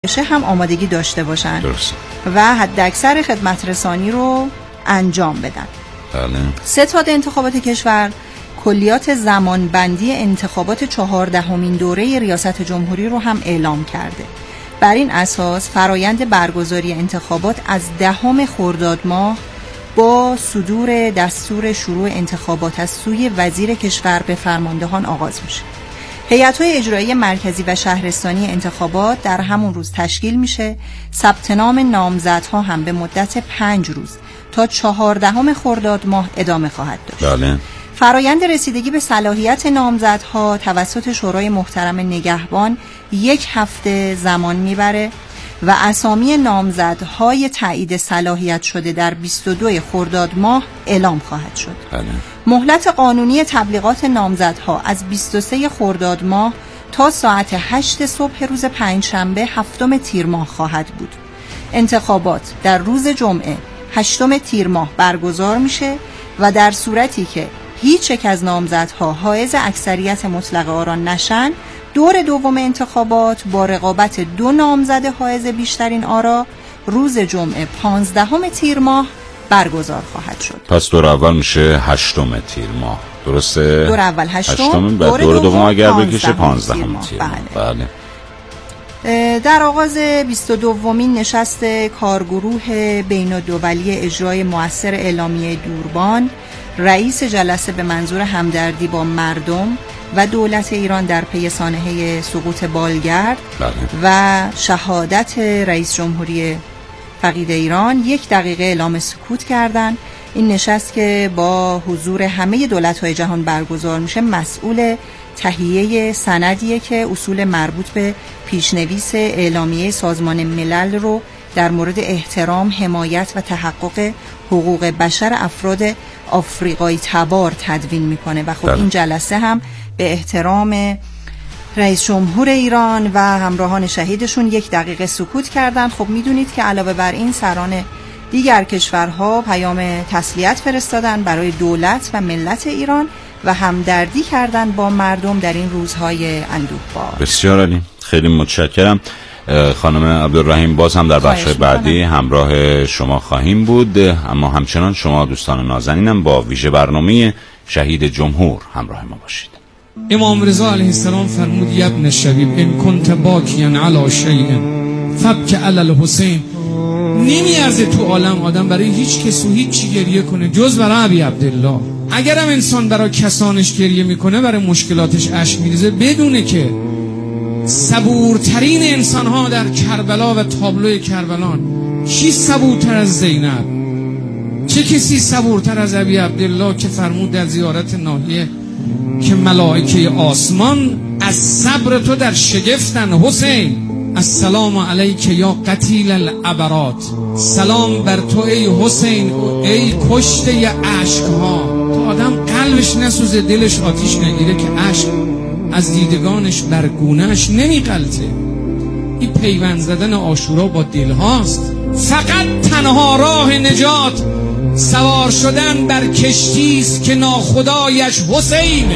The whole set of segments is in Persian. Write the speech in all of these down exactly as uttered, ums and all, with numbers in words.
هم آمادگی داشته باشن درست. و حد اکثر خدمت رسانی رو انجام بدن. بله. ستاد انتخابات کشور کلیات زمانبندی انتخابات چهاردهمین دوره ریاست جمهوری رو هم اعلام کرده. بر این اساس فرایند برگزاری انتخابات از دهم خرداد ماه با صدور دستور شروع انتخابات از سوی وزیر کشور به فرماندهان آغاز میشه. هیئت‌های اجرایی مرکزی و شهرستانی انتخابات در همون روز تشکیل میشه. ثبت نام نامزدها هم به مدت پنج روز تا چهاردهم خرداد ماه ادامه خواهد داشت. بله. فرایند رسیدگی به صلاحیت نامزدها توسط شورای محترم نگهبان یک هفته زمان میبره و اسامی نامزدهای تایید صلاحیت شده در بیست و دو خرداد ماه اعلام خواهد شد. بله. مهلت قانونی تبلیغات نامزدها از بیست و سه خرداد ماه تا ساعت هشت صبح روز پنجشنبه هفتم تیر ماه خواهد بود. انتخابات در روز جمعه هشتم تیر ماه برگزار میشه و در صورتی که هیچ یک از نامزدها حائز اکثریت مطلق آرا نشن، دور دوم انتخابات با رقابت دو نامزد حائز بیشترین آرا روز جمعه پانزدهم تیر ماه برگزار خواهد شد. پس دور اول میشه هشتم تیر ماه، درسته؟ دور اول هشتم، هشتم دور, دور دوم اگر پانزدهم بکشه پانزدهم تیر تیر ماه. ماه. بله. بله. در آغاز بیست و دومین نشست کارگروه بین‌الدولی اجرای مؤثر اعلامیه دوربان، رئیس جلسه به منظور همدردی با مردم و دولت ایران در پی سانحه سقوط بالگرد بله. و شهادت رئیس جمهوری فقید ایران یک دقیقه اعلام سکوت کردند. این نشست که با حضور همه دولت‌های جهان برگزار میشه مسئول تهیه سندیه که اصول مربوط به پیشنویس اعلامیه سازمان ملل رو در مورد احترام، حمایت و تحقق حقوق بشر افراد آفریقایی تبار تدوین میکنه و خب داره. این جلسه هم به احترام رئیس جمهور ایران و همراهان شهیدشون یک دقیقه سکوت کردن. خب میدونید که علاوه بر این سران دیگر کشورها پیام تسلیت فرستادن برای دولت و ملت ایران و همدردی کردن با مردم در این روزهای اندوهبار. بسیار عالی، خیلی متشکرم. خانم عبدالرحیم، باز هم در بخش بعدی همراه شما خواهیم بود، اما همچنان شما دوستان نازنینم با ویژه برنامه شهید جمهور همراه ما باشید. امام رضا علیه السلام فرمود یا ابن شبیب ان کنت باکیا علی شیء فبک علی الحسین. نمیارزه تو عالم آدم برای هیچ کس و هیچ چی گریه کنه جز برای ابی عبدالله. اگرم انسان برای کسانش گریه میکنه، برای مشکلاتش اشک میریزه، بدونه که صبورترین انسان ها در کربلا و تابلوی کربلان، کی صبورتر از زینب؟ چه کسی صبورتر از ابی عبدالله که فرمود در زیارت ناحیه که ملائکه آسمان از صبر تو در شگفتن. حسین السلام علیک یا قتیل العبرات. سلام بر تو ای حسین، ای کشته عشق ها. تا آدم قلبش نسوزه، دلش آتیش نگیره که عشق از دیدگانش بر گونهش نمیقلته. این پیوند زدن عاشورا با دل هاست. فقط تنها راه نجات سوار شدن بر کشتی است که ناخدایش حسینه.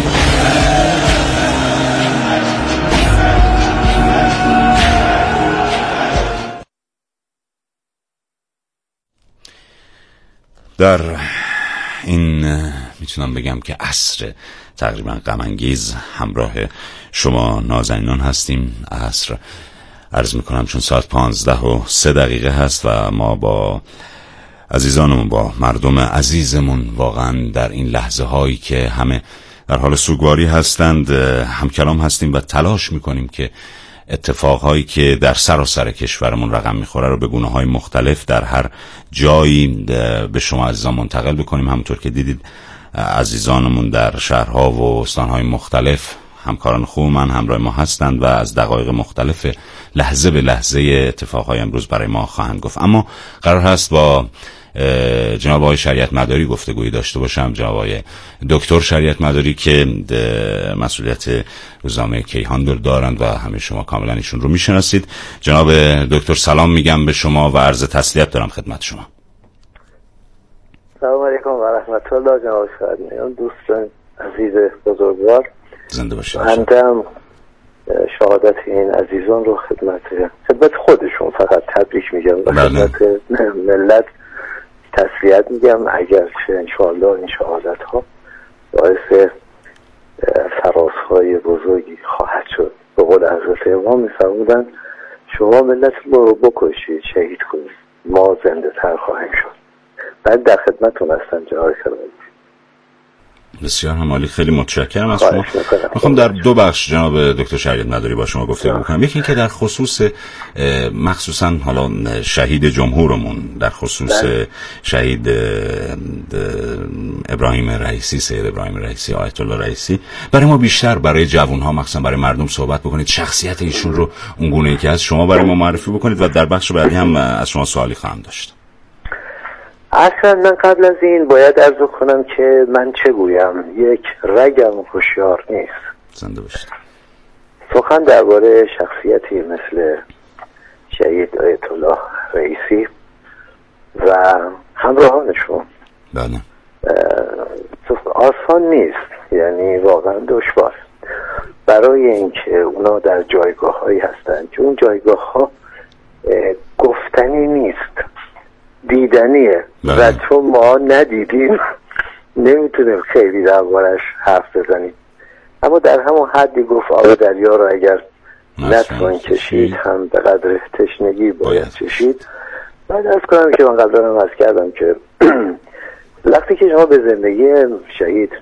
در این میتونم بگم که عصر تقریبا غم انگیز همراه شما نازنینان هستیم. عصر عرض میکنم چون ساعت پانزده و سه دقیقه هست و ما با عزیزانمون، با مردم عزیزمون واقعا در این لحظه هایی که همه در حال سوگواری هستند همکلام هستیم و تلاش میکنیم که اتفاقهایی که در سراسر کشورمون رقم میخوره رو به گونه‌های مختلف در هر جایی به شما عزیزان منتقل بکنیم. همونطور که دیدید عزیزانمون در شهرها و استانهای مختلف، همکاران خوب من همراه ما هستند و از دقایق مختلف لحظه به لحظه اتفاقهای امروز برای ما خواهند گفت. اما قرار هست با جناب آقای شریعت مداری گفتگویی داشته باشم. جناب آقای دکتر شریعت مداری که مسئولیت روزنامه کیهان رو دارند و همه شما کاملا ایشون رو میشناسید. جناب دکتر سلام میگم به شما و عرض تسلیت دارم خدمت شما. سلام علیکم و رحمت الله. جناب شریعت، دوستان عزیز بزرگوار، زنده باشید. بنده هم شهادت این عزیزان رو خدمت خدمت خودشون و خدمت ملت تسلیت میگم اگر چه انشاءالله این شهادت ها باعث فرازهای بزرگی خواهد شد. به قول حضرت امام میفرمودن شما ملت ما رو بکشید شهید کنید ما زنده تر خواهیم شد. بعد در خدمتون هستم جناب کرمانی. بسیار عالی، خیلی متشکرم از شما. میخوام در دو بخش جناب دکتر شهید مداری با شما گفتگو بکنم. یکی اینکه در خصوص مخصوصا حالا شهید جمهورمون، در خصوص شهید ابراهیم رئیسی، سید ابراهیم رئیسی، آیت الله رئیسی، برای ما بیشتر، برای جوانها مخصوصا برای مردم صحبت بکنید، شخصیت ایشون رو اون گونه‌ای که از شما برای ما معرفی بکنید و در بخش بعدی هم از شما سوالی خواهم داشت. اصلا من قبل از این باید عرض کنم که من چه گویم، یک رگم هوشیار نیست. زنده باشید. سخن درباره شخصیتی مثل شهید آیت الله رئیسی و همراهانشون بله آسان نیست، یعنی واقعا دشوار، برای اینکه اونا در جایگاه هایی هستن که اون جایگاه ها گفتنی نیست، دیدنیه بله. و چون ما ندیدیم نمیتونیم خیلی دربارش حرف بزنیم، اما در همون حدی گفت آب دریا رو اگر نتوان کشید هم به قدر تشنگی باید چشید. بعد از کنم که من قبلا هم عرض کردم که وقتی که شما به زندگی شهید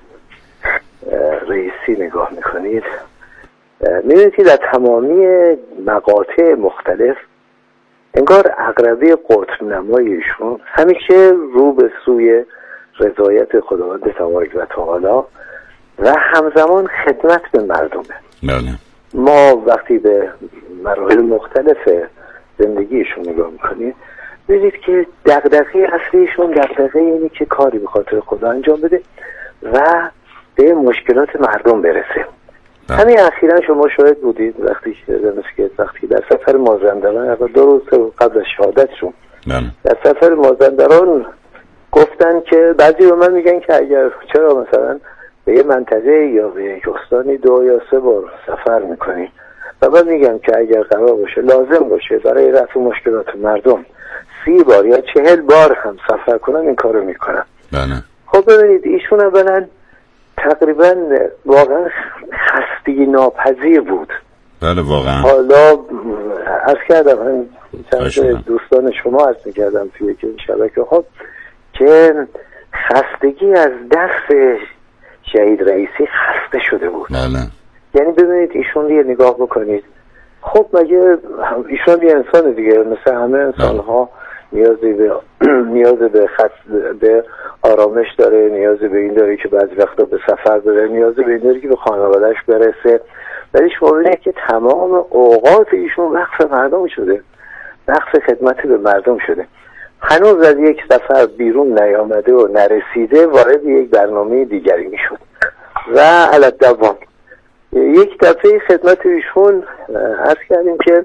رئیسی نگاه میکنید میبینید که در تمامی مقاطع مختلف انگار عقربه قطب نماییشون همیشه رو به سوی رضایت خداوند تبارک و تعالی و همزمان خدمت به مردمه. بله. ما وقتی به مراحل مختلف زندگیشون نگاه میکنید ببینید که دغدغه اصلیشون دغدغه اینه که کاری به خاطر خدا انجام بده و به مشکلات مردم برسه. همین اخیراً شما شاهد بودید وقتی که وقتی در سفر مازندران دو روز قبل از شهادتشون در سفر مازندران گفتن که بعضی به من میگن که اگر چرا مثلا به یه منطقه یا به یک استانی دو یا سه بار سفر میکنی و من میگم که اگر قرار باشه لازم باشه برای رفع مشکلات مردم سی بار یا چهل بار هم سفر کنم این کارو میکنم. بله. خب ببینید ایشون اولا تقریبا واقعا خستگی ناپذیر بود. بله واقعا. حالا عرض کردم من چند دوستان شما عرض میکردم توی که این شبکه خب که خستگی از دست شهید رئیسی خسته شده بود. بله. یعنی ببینید ایشون رو نگاه بکنید، خب مگه ایشون یه انسان دیگه مثل همه انسان ها نیازی به نیاز به خط به آرامش داره، نیازی به این داره که بعضی وقتا به سفر بره، نیازی به این داره که به خانواده‌اش برسه، ولی شما ببینید که تمام اوقات ایشون وقف مردم شده، وقف خدمت به مردم شده. هنوز از یک سفر بیرون نیامده و نرسیده وارد یک برنامه دیگری میشد و علی دوام یک دفعه خدمت ایشون عرض کردیم که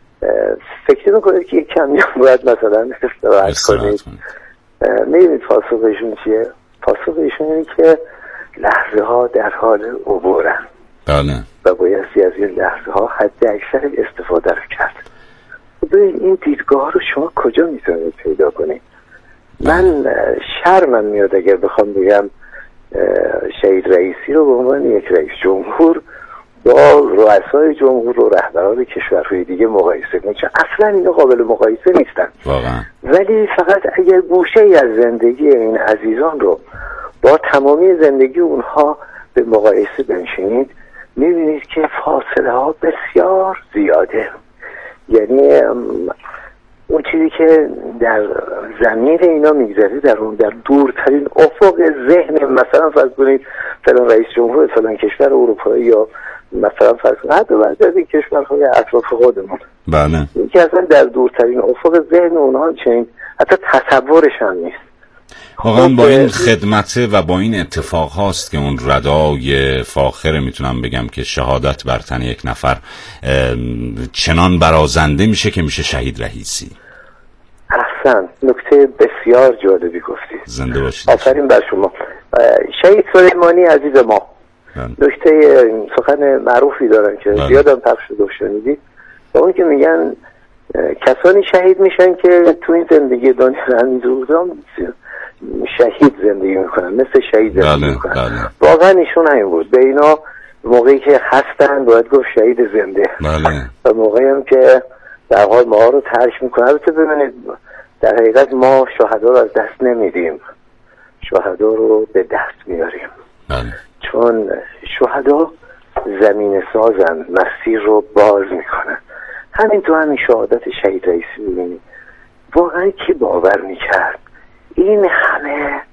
فکر میکنید که یک کمی باید مثلا استراحت کنید. میدونید پاسخ ایشون چیه؟ پاسخ ایشون اینه که لحظه ها در حال عبورن. بله. و بایستی از این لحظه ها حد اکثر استفاده رو کرد. این دیدگاه رو شما کجا میتونید پیدا کنید؟ من شرمم میاد اگر بخوام بگم شهید رئیسی رو به عنوان یک رئیس جمهور با رؤسای جمهور و رهبران کشورهای دیگه مقایسه کنم، چون اصلا اینا قابل مقایسه نیستن واقعا. ولی فقط اگر گوشه ای از زندگی این عزیزان رو با تمامی زندگی اونها به مقایسه بنشینید میبینید که فاصله ها بسیار زیاده. یعنی اون چیزی که در ضمیر اینا میگذره در اون در دورترین افق ذهن، مثلا فرض کنید فلان رئیس جمهور فلان کشور اروپایی یا مثلا فرض کنید حتی بعضی از این کشورهای اطراف خودمون، بله، این که اصلا در دورترین افق ذهن اونها چنین حتی تصورش هم نیست. واقعا با این خدمت و با این اتفاق هاست که اون ردای فاخر میتونم بگم که شهادت بر تن یک نفر چنان برازنده میشه که میشه شهید رئیسی. احسن، نکته بسیار جالبی گفتی. زنده باشید. آفرین بر شما. شهید سلیمانی عزیز ما نکته سخن معروفی دارن که زیادم پخش شده و شنیدید، با اون که میگن کسانی شهید میشن که تو این زندگی دنیا همینجور شهید زندگی میکنن، مثل شهید زندگی بله، میکنن. بله. واقعا ایشون همین بود. به اینا موقعی که هستن باید گفت شهید زنده. بله. و موقعی هم که در حال ما رو ترش میکنن. البته ببینید در حقیقت ما شهدا رو از دست نمیدیم، شهدا رو به دست میاریم. بله. چون شهدا زمین سازن، مسیر رو باز میکنن. همین تو همین شهادت شهید رئیسی ببینید، واقعا کی باور میکرد این همه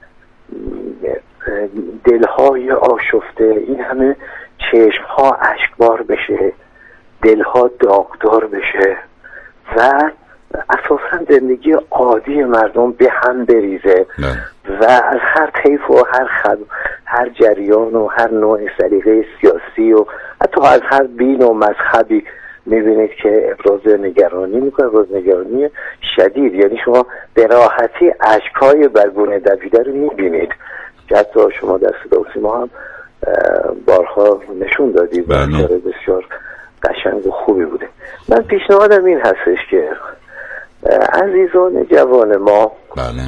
دلهای آشفته، این همه چشمها اشکبار بشه، دلها داغدار بشه و اساسا زندگی عادی مردم به هم بریزه نه. و از هر طیف و هر خب هر جریان و هر نوع سلیقه سیاسی و حتی از هر دین و مذهبی میبینید که ابراز نگرانی میکنه، ابراز نگرانی شدید. یعنی شما به راحتی اشک‌های بر گونه دویده رو میبینید که حتی شما در صدا و سیما هم بارها نشون دادید. بله. بسیار قشنگ و خوبی بوده. من پیشنهادم این هستش که عزیزان جوان ما بله.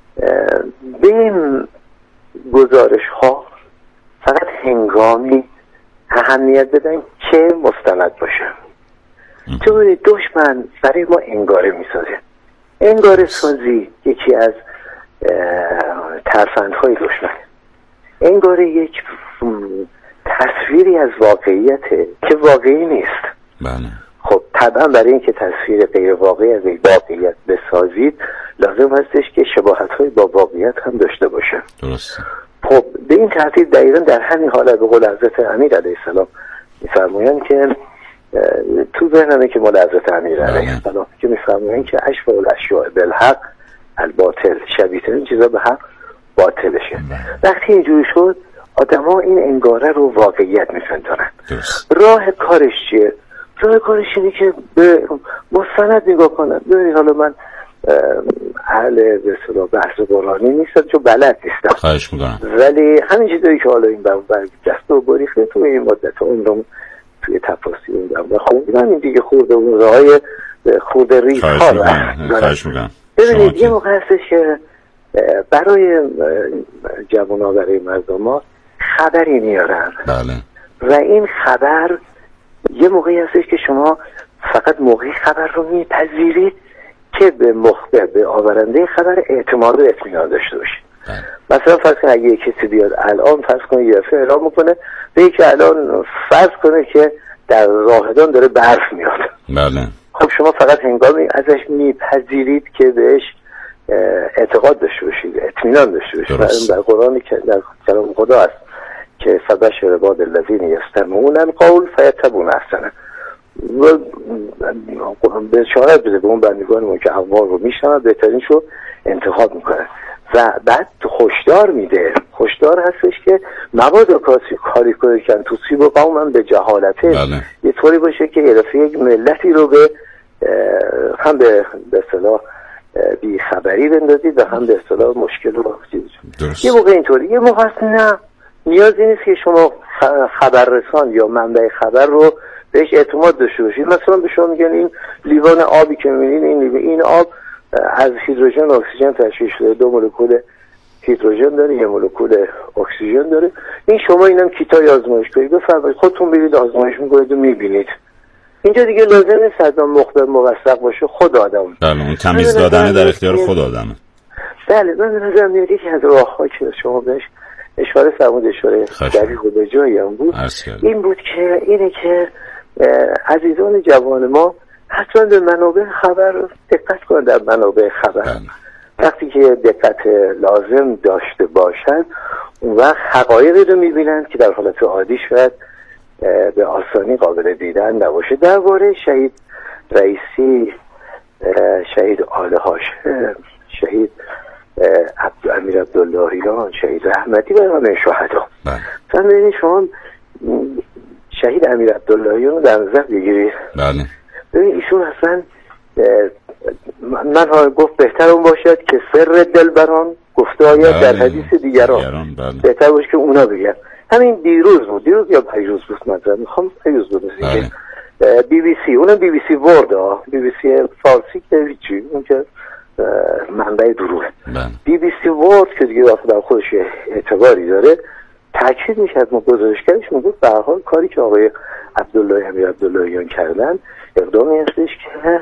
به این گزارش ها فقط هنگامی اهمیت بدن که مستند باشه. چون دشمن برای ما انگاره میسازه. انگاره سازی یکی از ترفندهای دشمن. انگاره یک تصویری از واقعیته که واقعی نیست. بله. خب طبعا برای اینکه تصویر غیر واقعی از یک واقعیت بسازید لازم هستش که شباهت‌های با واقعیت هم داشته باشه. درسته. خب به این ترتیب دقیقاً در همین حالت به قول حضرت امیر علیه السلام می‌فرمایند که تو ذهنمه که مال حضرت امیر علیه السلام که می‌فرمایند که اشبه الاشیاء بالحق الباطل، شبیه‌ترین چیزا به حق باطلشه. وقتی اینجوری شد آدم‌ها این انگاره رو واقعیت می‌پندارن. راه کارش چیه؟ راه کارش اینه که به مستند نگاه کنن. ببینید حالا من اهل به اصطلاح بحث قرآنی نیستم چون بلد نیستم. خواهش می‌کنم. ولی همین چیزایی که حالا این برگ دست و بریخته تو این مدت عمرم توی تفاصیل اون خوندم این دیگه خورده اون راهای خورده ریز ها رو خواهش می‌کنم. ببینید یه موقع هستش که برای جوان‌ها، برای مردم ها خبری میارن. بله. و این خبر یه موقعی هستش که شما فقط موقعی خبر رو میپذیرید که به مخبر، به آورنده خبر اعتماد و اطمینان داشته باشید. بله. مثلا فرض کنید اگه کسی بیاد الان فرض کنید یه دفعه اعلام میکنه به یکی الان فرض کنه که در راهدان داره برف میاد. بله. خب شما فقط هنگامی ازش میپذیرید که بهش اعتقاد داشته باشید، اطمینان داشته باشید. در قرآن که در کلام خدا هست که فبشر عباد الذین یستمعون القول فیتبعون احسنه. بشارت بده به اون بندگانمون که اقوال رو میشنون بهترینش رو انتخاب میکنن و بعد هشدار میده. هشدار هستش که مبادا کاری کنه که تصیب قوما به جهالته. بله. یه طوری باشه که یه یک ملتی رو به هم به به اصطلاح بی خبری بندازید و هم به اصطلاح مشکل رو چیزی. یه موقع اینطوری، یه موقع نه نیازی نیست که شما خبررسان یا منبع خبر رو بهش اعتماد داشته باشید. مثلا به شما میگن این لیوان آبی که میبینید این این آب از هیدروژن و اکسیژن تشکیل شده، دو مولکول هیدروژن داره، یه مولکول اکسیژن داره. این شما اینم کیتای آزمایش کنید بفرمایید خودتون برید آزمایش میکنید و میبینید. اینجا دیگه لازم نیست حتما مخبر موثق باشه، خود آدم. بله اون تمیز دادن در اختیار خود آدمه. بله من به نظر میاد یکی از راه‌ها که شما بهش اشاره فرمودید، اشاره دقیق و به جایی هم بود، این بود که اینه که عزیزان جوان ما حتما به منابع خبر دقت کنند. در منابع خبر بله. وقتی که دقت لازم داشته باشند اون وقت حقایقی رو میبینند که در حالت عادی شاید به آسانی قابل دیدن نباشه. درباره شهید رئیسی، شهید آل هاشم، شهید عبد امیر عبداللهیان، شهید رحمتی و همه شهدا. مثلا ببینید شما شهید امیر عبداللهیان رو در نظر بگیرید. بله. ببین ایشون اصلا من ها گفت بهتر اون باشد که سر دلبران گفته آید در حدیث دیگران. بله. بهتر باشه که اونا بگن. همین دیروز بود، دیروز یا پیروز بود، مثلا میخوام پیروز بود. بله. بی بی سی، اونم بی بی سی ورد ها، بی بی سی فارسی که هیچی، اون که منبع دروغه. بی بی سی ورد که دیگه در خودش اعتباری داره تاکید میکرد، ما گزارشگرش میگفت به هر حال کاری که آقای عبدالله امیر عبداللهیان کردن اقدامی هستش که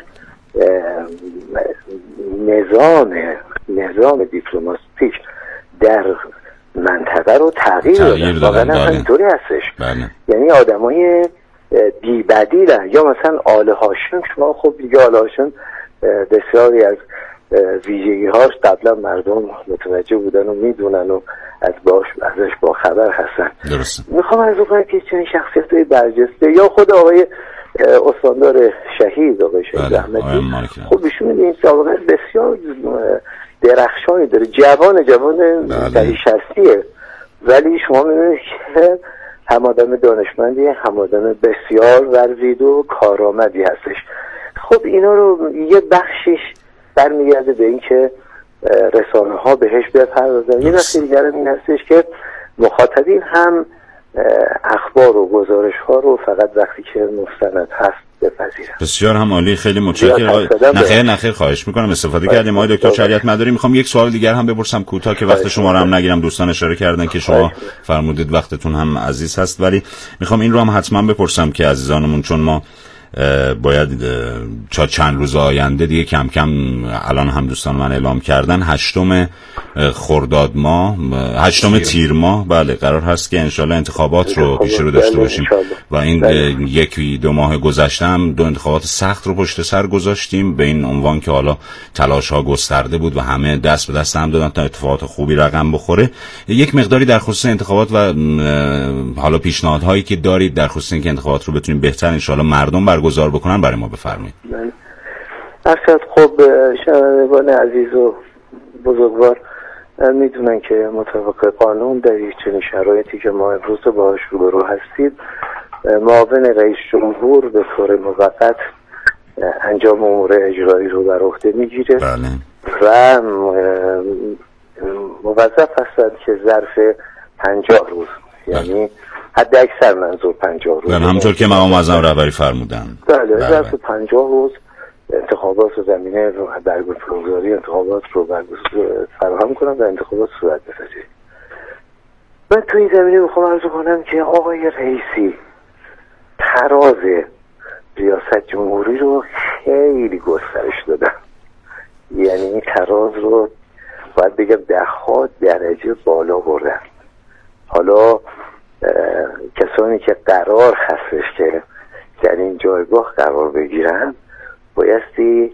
نظام نظام دیپلماتیک در منطقه رو تغییر دادن. واقعا اینطوری هستش. بله. یعنی آدمای بی بدیلن، یا مثلا آل هاشم، شما خب دیگه آل هاشم بسیاری از ویژگی هاش قبلا مردم متوجه بودن و میدونن و از باش ازش با خبر هستن. درسته. میخوام از اون که چنین شخصیت های برجسته یا خود آقای استاندار شهید آقای شهید احمدی، خب ایشون این سابقه بسیار درخشانی داره، جوان جوان دهی شصتیه، ولی شما میبینید که هم آدم دانشمندی، هم آدم بسیار ورزیده و کارآمدی هستش. خب اینا رو یه بخشش برمیگرده به این که رسانه ها بهش بپردازن، یه بخش دیگر این هستش که مخاطبین هم اخبار و گزارش ها رو فقط وقتی که مستند هست بپذیرن. بسیار هم عالی، خیلی متشکرم. نخیر نخیر خواهش میکنم، استفاده کردیم آقای دکتر شریعت مداری. میخوام یک سوال دیگر هم بپرسم کوتاه که وقت شما رو هم نگیرم. دوستان اشاره کردن که شما فرمودید وقتتون هم عزیز هست، ولی میخوام این رو هم حتما بپرسم که عزیزانمون، چون ما باید تا چند روز آینده دیگه کم کم، الان هم دوستان من اعلام کردن هشتم خرداد ماه، هشتم تیر ماه، بله قرار هست که انشالله انتخابات رو پیش رو داشته باشیم و این یکی دو ماه گذشته هم دو انتخابات سخت رو پشت سر گذاشتیم به این عنوان که حالا تلاش ها گسترده بود و همه دست به دست هم دادن تا اتفاقات خوبی رقم بخوره. یک مقداری در خصوص انتخابات و حالا پیشنهادهایی که دارید در خصوص اینکه انتخابات رو بتونیم بهتر انشالله مردم برگزار بکنن برای ما بفرمایید. اصلا خب شنوندگان عزیز و بزرگوار میدونن که مطابق قانون در چنین شرایطی که ما امروز باهاش روبرو هستیم، معاون رئیس جمهور به طور موقت انجام امور اجرایی رو بر عهده میگیره. بله. و موظف هستند که ظرف پنجاه روز، یعنی حد اکثر منظور پنجاه روز، بله همونطور که مقام معظم رهبری فرمودن، بله ظرف پنجاه روز انتخابات و زمینه رو برگزاری انتخابات رو فراهم کنم و انتخابات صورت بپذیره. من تو این زمینه میخوام عرض کنم که آقای رئیسی تراز ریاست جمهوری رو خیلی گسترش دادن، یعنی این تراز رو باید بگم ده ها درجه بالا بردن. حالا کسانی که قرار هستش که در این جایگاه قرار بگیرن بایستی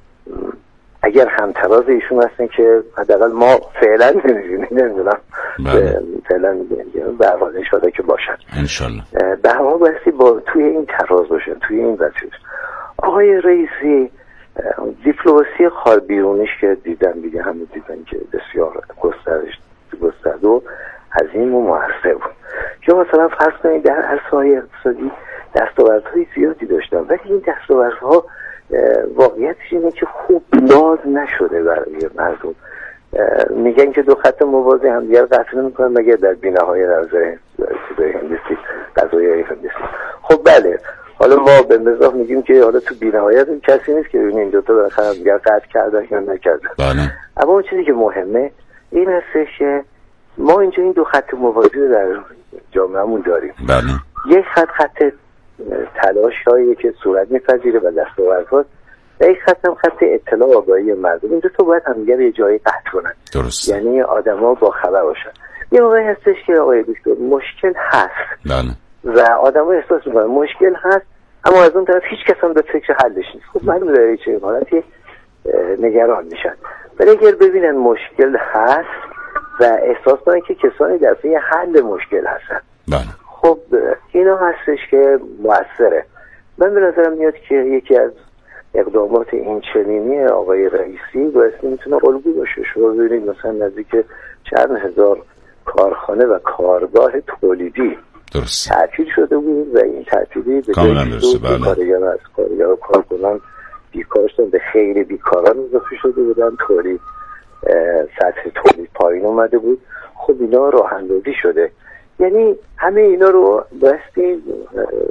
اگر همتراز ایشون هستن که حداقل ما فعلا نمی‌بینیم، نمیدونم فعلا نمی‌بینیم، به حال انشالله که باشن انشالله به همه بایستی با توی این تراز باشن، توی این وضعیت. آقای رئیسی دیپلماسی خال بیرونیش که دیدن دیگه همه دیدن که بسیار گسترش گسترده و عظیم و موثر بود. یا مثلا فرض کنید در عرصه‌های اقتصادی دستاوردهای زیادی داشتن، ولی این دستاوردها واقعیتش اینه که خوب باز نشده برای مردم. میگن که دو خط موازی هم دیگر قطع نمی‌کنن مگر در بی‌نهایت غذای هندسی غذای هندسی. خب بله، حالا ما به مزاح میگیم که حالا تو بی‌نهایت کسی نیست که ببینیم این دو تا بالاخره دیگر قطع کردن یا نکردن. بله. اما اون چیزی که مهمه این هستش که ما اینجا این دو خط موازی رو در جامعهمون داریم. بله. یک خط خط تلاش هایی که صورت میپذیره و دستاوردها، و یک خط هم خط اطلاع و آگاهی مردم. این دو تا باید همدیگر یه جایی قطع کنن. درست. یعنی آدما با خبر باشن. یه موقعی هستش که آقای دکتر مشکل هست. بله. و آدما احساس میکنن مشکل هست، اما از اون طرف هیچ کس هم به فکر حلش نیست. خب معلومه در چه حالتی نگران میشن. ولی اگر ببینن مشکل هست و احساس کنن که کسانی در پی حل مشکل هستن، بله، خب اینا هستش که موثره. من به نظرم میاد که یکی از اقدامات این چنینی آقای رئیسی بایستی میتونه الگو باشه. شما ببینید مثلا نزدیک چند هزار کارخانه و کارگاه تولیدی درست تعطیل شده بود و این تعطیلی به کاملا درسته. بله. کارگر از کارگر و کارکنان بیکار شدن، به خیلی بیکاران اضافه شده بودن، تولید سطح تولید پایین اومده بود. خب اینا راه اندازی شده. یعنی همه اینا رو بایستی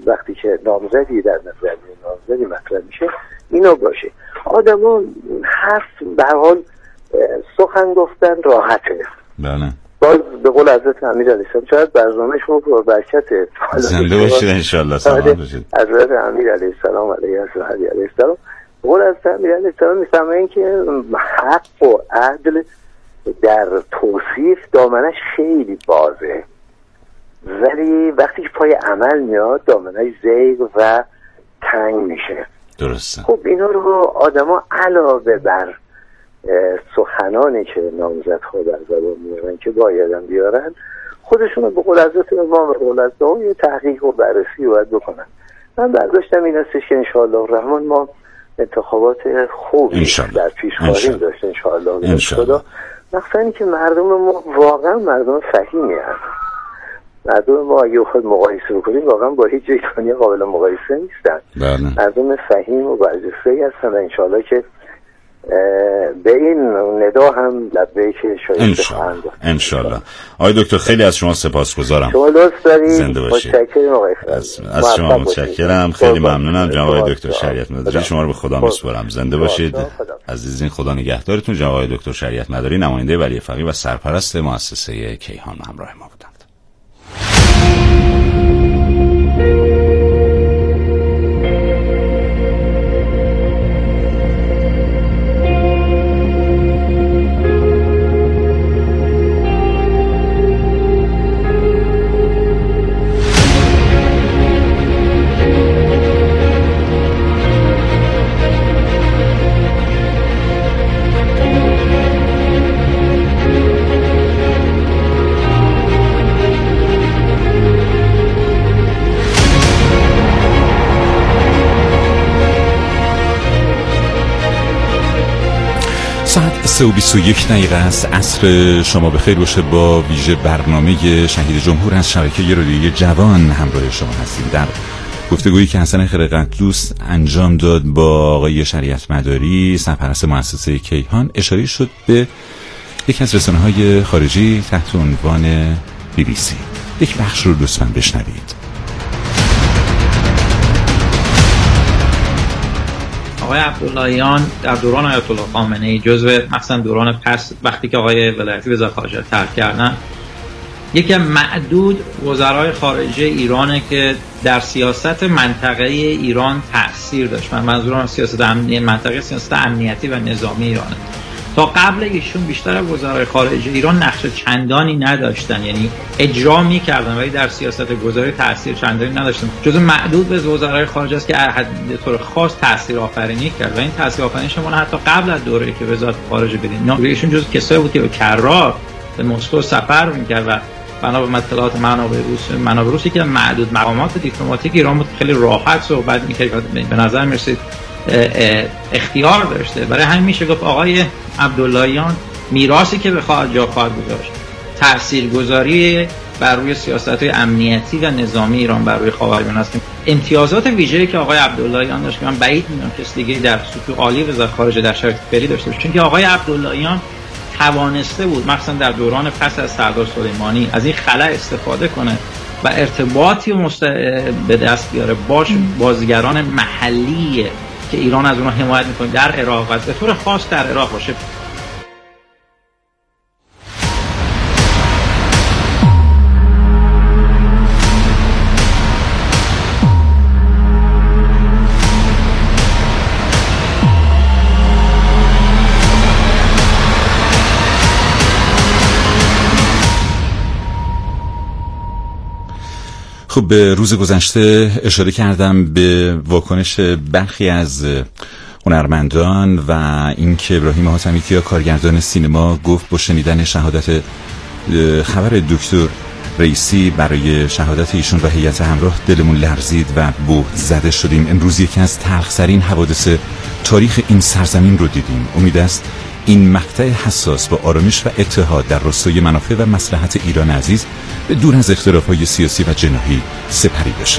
وقتی که نامزدی در نظر نامزدی مطرح میشه اینا باشه. آدما حرف به هر حال سخن گفتن راحته. بله. باز به قول حضرت امیرعلیه السلام شاید برنامه شما پر برکته. زنده باشید ان شاء الله. سلام باشید. حضرت امیرعلیه السلام علیه السلام به قول حضرت امیرعلیه السلام میفهمن که حق و عدل در توصیف دامنش خیلی بازه، ولی وقتی که پای عمل میاد دامنش زیغ و تنگ میشه. درسته. خب اینا رو آدما علاوه بر سخنانی که نامزدها در زبان میارن که بایدن بیارن، خودشون رو به قول حضرت امام و قول حضرت یه تحقیق و بررسی باید بکنن. من برداشتم این هستش که انشاءالله الرحمن ما انتخابات خوبی در پیش خواهیم داشت انشاءالله. خدا مقصدی که مردم ما واقعا مردم فهیمی هست. مردم ما اگه خود مقایسه بکنیم واقعا با هیچ ایرانی قابل مقایسه نیستن. بله. مردم فهیم و برجسته‌ای هستن و انشاءالله که به این ندا هم لبیک شایسته خواهند بود انشاءالله. آقای دکتر خیلی از شما سپاسگزارم. شما لطف دارید. زنده باشید. متشکرم آقای از, از شما متشکرم. خیلی ممنونم جناب آقای دکتر شریعت مداری. شما رو به خدا میسپارم. زنده باشید عزیزین. خدا نگهدارتون. جناب آقای دکتر شریعت مداری نماینده ولی فقیه و سرپرست مؤسسه کیهان همراه ما بودند. سه و بیست و یک دقیقه است. عصر شما بخیر باشه. با ویژه برنامه شهید جمهور از شبکه رادیویی جوان همراه شما هستیم. در گفتگویی که حسن خرقت‌دوست انجام داد با آقای شریعت مداری سرپرست مؤسسه کیهان، اشاره شد به یک از رسانه‌های خارجی تحت عنوان بی بی سی. یک بخش رو لطفاً بشنوید. آقای عبداللهیان در دوران آیت الله خامنه‌ای جزو مثلا دوران پس وقتی که آقای ولایتی وزارت خارجه ترک کردن، یکی معدود وزرای خارجه ایرانه که در سیاست منطقه‌ای ایران تأثیر داشت. من منظورم سیاست امنیتی منطقه سیاست امنیتی و نظامی ایرانه. تا قبل ایشون بیشتر وزرای خارجه ایران نقش چندانی نداشتن، یعنی اجرا می‌کردن ولی در سیاست گذاری تأثیر چندانی نداشتن. جزو معدود به وزرای خارجه است که به طور خاص تأثیر آفرینی کرد و این تأثیر آفرینی شما حتی قبل از دوره‌ای که وزارت خارجه بدین ایشون جزو کسایی بود که به کررار به مسکو سفر می‌کرد و بنا به اطلاعات منابع روس منابع روسی که معدود مقامات دیپلماتیک ایران بود خیلی راحت صحبت می‌کرد. به نظر می‌رسید اختیار داشته. برای همین میشه گفت آقای عبداللهیان میراثی که بخواد جا خواهد گذاشت تاثیرگذاری بر روی سیاست‌های امنیتی و نظامی ایران بر روی خاورمیانه است. امتیازات ویژه‌ای که آقای عبداللهیان داشت که من بعید می‌دونم کسی دیگه در سطوح عالی وزارت خارجه در شرایط فعلی داشته باشه، چون که آقای عبداللهیان توانسته بود مثلا در دوران پس از سردار سلیمانی از این خلا استفاده کنه و ارتباطی مست... به دست بیاره باش بازیگران محلی که ایران از اونها حمایت میکنه در عراق و به طور خاص در عراق باشه. خب به روز گذشته اشاره کردم به واکنش برخی از هنرمندان و اینکه ابراهیم حاتمی کیا کارگردان سینما گفت با شنیدن شهادت خبر دکتر رئیسی برای شهادت ایشون و هیئت همراه دلمون لرزید و بهت زده شدیم. امروز یکی از تلخ‌ترین حوادث تاریخ این سرزمین رو دیدیم. امید است این مقطع حساس با آرامش و اتحاد در راستای منافع و مصلحت ایران عزیز به دور از اختلاف‌های سیاسی و جناحی سپری بشه.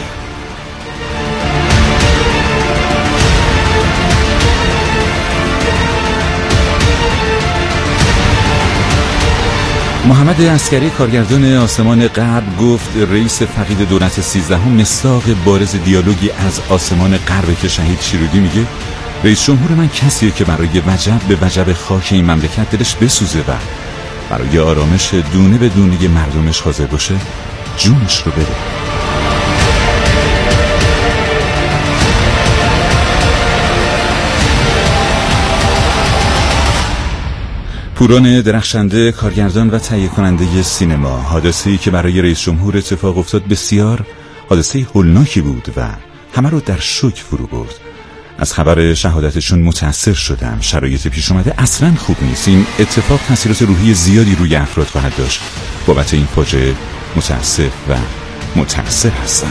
محمد عسکری کارگردان آسمان غرب گفت رئیس فقید دولت سیزدهم مصداق بارز دیالوگی از آسمان غرب که شهید شیرودی میگه رئیس جمهور من کسیه که برای وجب به وجب خاک این مملکت دلش بسوزه و برای آرامش دونه به دونه مردمش حاضر باشه جونش رو بده. پوران درخشنده کارگردان و تهیه کننده سینما، حادثه‌ای که برای رئیس جمهور اتفاق افتاد بسیار حادثه هولناکی بود و همه رو در شوک فرو برد. از خبر شهادتشون متأثر شدم. شرایط پیش اومده اصلا خوب نیست. این اتفاق تاثیرات روحی زیادی روی افراد خواهد داشت. بابت این فاجعه متأسف و متأثر هستم.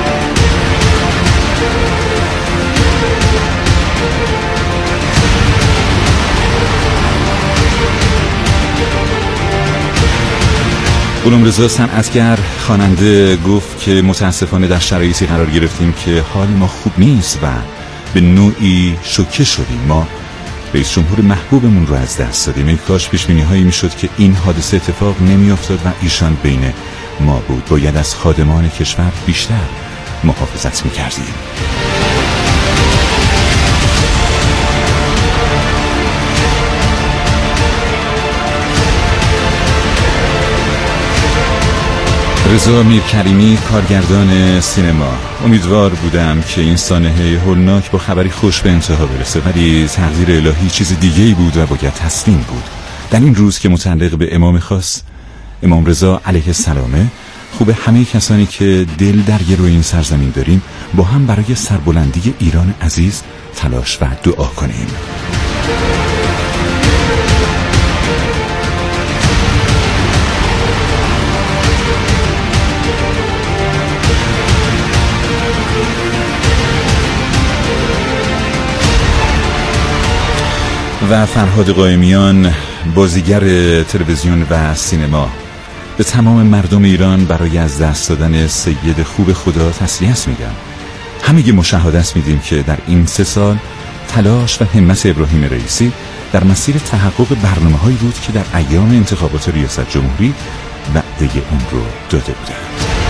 غلامرضا صنعتگر خواننده گفت که متاسفانه در شرایطی قرار گرفتیم که حال ما خوب نیست و به نوعی شوکه شدیم. ما رئیس جمهور محبوبمون رو از دست دادیم. ای کاش پیش‌بینی هایی میشد که این حادثه اتفاق نمیافتاد و ایشان بین ما بود. باید از خادمان کشور بیشتر محافظت میکردیم. رضا میرکریمی کارگردان سینما: امیدوار بودم که این سانحه هولناک با خبری خوش به انتها برسه، ولی تقدیر الهی چیز دیگه‌ای بود و باید تسلیم بود. در این روز که متعلق به امام خاص امام رضا علیه السلامه، خوب همه کسانی که دل در گروی این سرزمین داریم با هم برای سربلندی ایران عزیز تلاش و دعا کنیم. و فرهاد قائمیان، بازیگر تلویزیون و سینما: به تمام مردم ایران برای از دست دادن سید خوب خدا تسلیت میگم. همگی مشاهدت میدیم که در این سه سال تلاش و همت ابراهیم رئیسی در مسیر تحقق برنامه هایی بود که در ایام انتخابات ریاست جمهوری وعده اون رو داده بودند.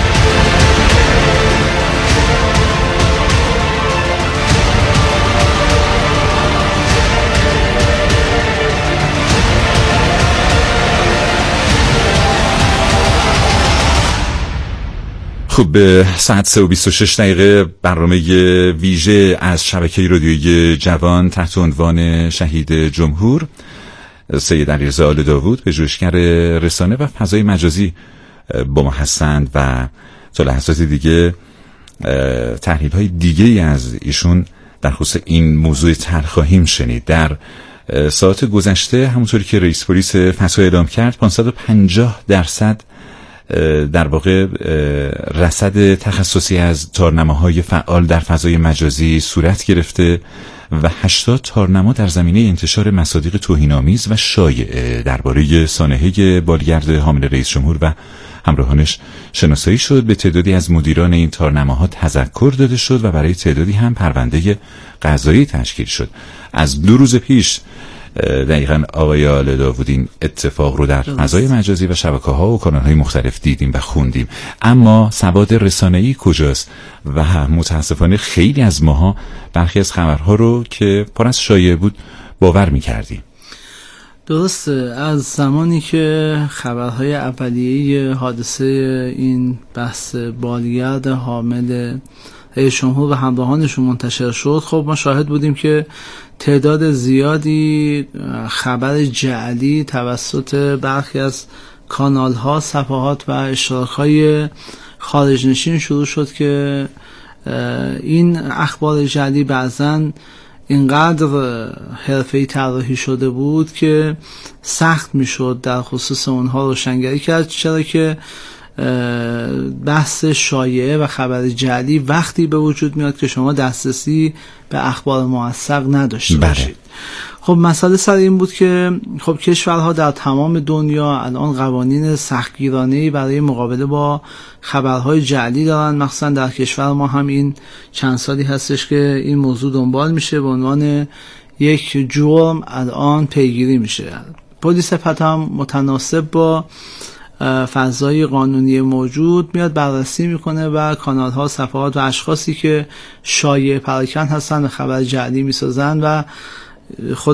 خب به ساعت سه و بیست و شش دقیقه برنامه ویژه از شبکه رادیویی جوان تحت عنوان شهید جمهور سید علیرضا آل داوود، پژوهشگر رسانه و فضای مجازی با ما هستند و تا لحظات دیگه تحلیل های دیگه از ایشون در خصوص این موضوع طرح خواهیم شنید. در ساعت گذشته همونطوری که رئیس پلیس فسا اعلام کرد پانصد و پنجاه درصد در واقع رصد تخصصی از تارنماهای فعال در فضای مجازی صورت گرفته و هشتاد تارنما در زمینه انتشار مصادیق توهین‌آمیز و شایعه درباره سانحه بالگرد حامل رئیس جمهور و همراهانش شناسایی شد. به تعدادی از مدیران این تارنماها تذکر داده شد و برای تعدادی هم پرونده قضایی تشکیل شد. از دو روز پیش دقیقاً آقای آل داوود این اتفاق رو در فضای مجازی و شبکه‌ها و کانال‌های مختلف دیدیم و خوندیم. اما سواد رسانه‌ای کجاست؟ و متاسفانه خیلی از ماها برخی از خبرها رو که پر از شایعه بود باور می‌کردیم. درسته. از زمانی که خبرهای اولیه حادثه این بحث بالگرد حامل رئیس جمهور و همراهانشون منتشر شد، خب ما شاهد بودیم که تعداد زیادی خبر جعلی توسط برخی از کانال ها، صفحات و اشتراک های خارج نشین شروع شد که این اخبار جعلی بعضن اینقدر حرفه‌ای طراحی شده بود که سخت میشد در خصوص اونها روشنگری کرد، چرا که بحث شایعه و خبر جعلی وقتی به وجود میاد که شما دسترسی به اخبار موثق نداشته باشید. خب مسئله سر این بود که خب کشورها در تمام دنیا الان قوانین سختگیرانه‌ای برای مقابله با خبرهای جعلی دارن. مخصوصا در کشور ما هم این چند سالی هستش که این موضوع دنبال میشه، به عنوان یک جرم الان پیگیری میشه. پلیس فتح هم متناسب با فضای قانونی موجود میاد بررسی میکنه و کانال ها، صفحات و اشخاصی که شایع پراکن هستن و خبر جعلی میسازن و خود